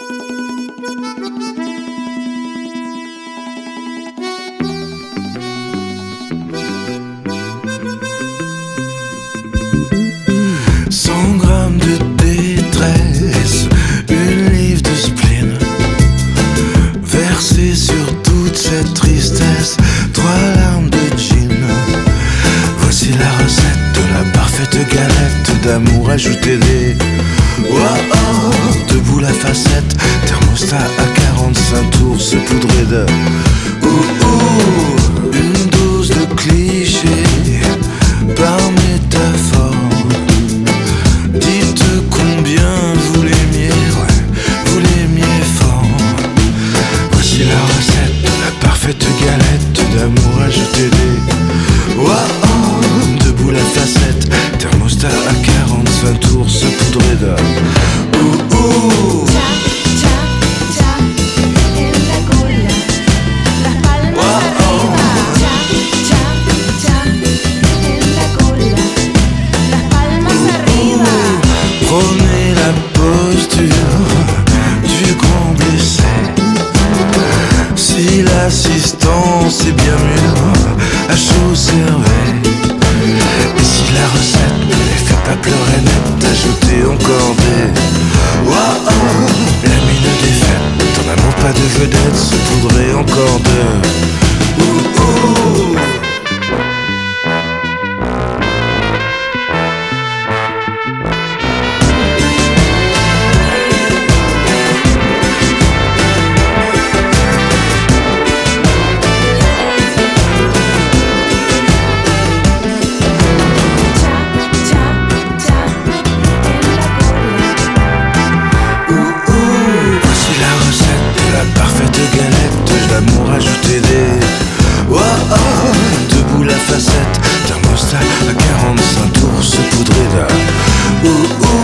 D'amour, ajouter des debout la facette, thermostat à 45 tours, se poudrer de une dose de clichés par métaphore. Dites combien vous l'aimiez, vous l'aimiez fort. Voici la recette de la parfaite galette d'amour, ajouter des debout la facette, thermostat à 45 tours, se poudrer de prenez la posture du grand blessé. Si l'assistance est bien mûre, à chaud servait. Et si la recette ne les fait pas pleurer net, ajoutez encore des la mine défaite, en amont pas de vedette, se poudrer encore de l'amour, ajouter des debout la facette, thermostat à 45 tours, se poudrer de